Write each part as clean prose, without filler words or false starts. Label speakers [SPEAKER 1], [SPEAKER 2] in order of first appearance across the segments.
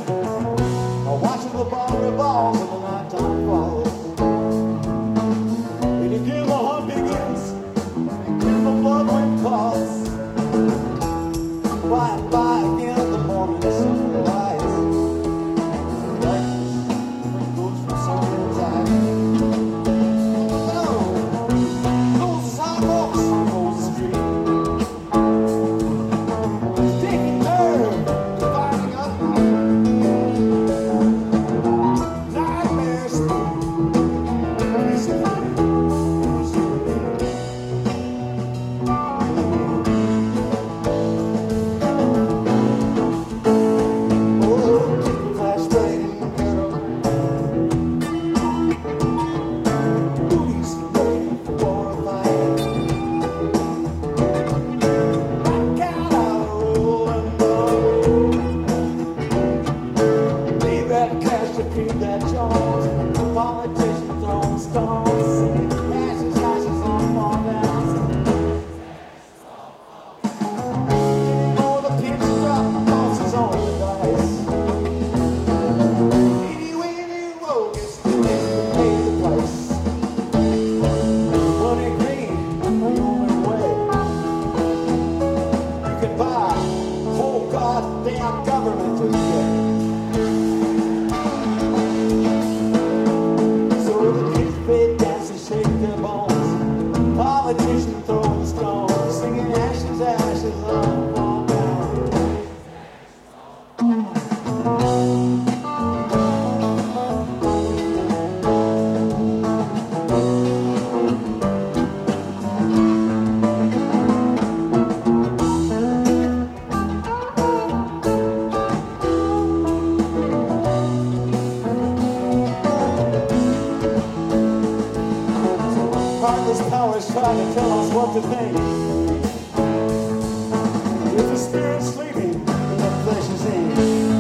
[SPEAKER 1] Watching the ball revolve when the nighttime falls. And again the hunt begins, and again the blood wind calls. By and by again the morning sun will rise. Darkness goes from someone's eyes. Those sidewalks on Rose Street, taking turn, dividing up. Nightmares. Feed that Jones, politicians throwing stones, singing ashes, ashes on fall downs. Oh, the pinch drop tosses on the dice. Itty weeny bogus, to pay the price. Money green, the only way you can buy whole goddamn government to get. Politicians throwing stones, singing ashes, ashes on fall down. Heartless powers try to tell us what to think. If the spirit's sleeping, then the flesh is in.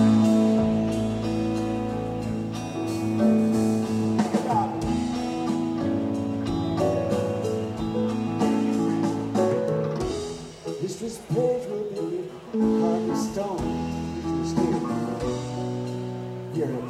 [SPEAKER 1] History's page will be hardly stone. History's here. Here it is.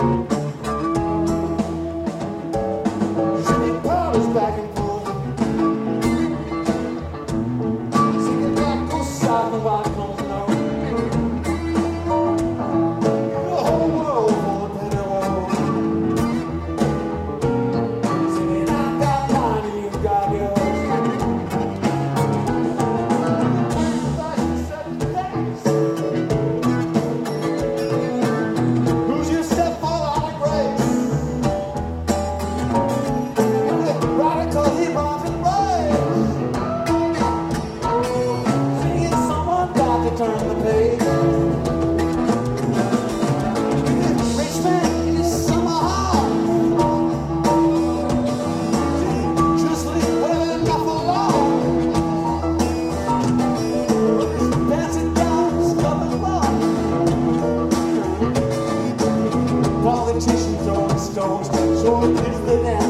[SPEAKER 1] Singing powders back and forth, singing back goes south of our comes north. The whole world for the penny world. Singing, I've got mine and you've got yours. Fashion set the pace. Who's your stepfather on a grace? Radical he-bombs and rays. Singing, someone got to turn the page. Rich man in his summer house. Singing, just leave whatever enough alone. Dancing down his covered lawn. Politicians throwing stones, so the kids they dance.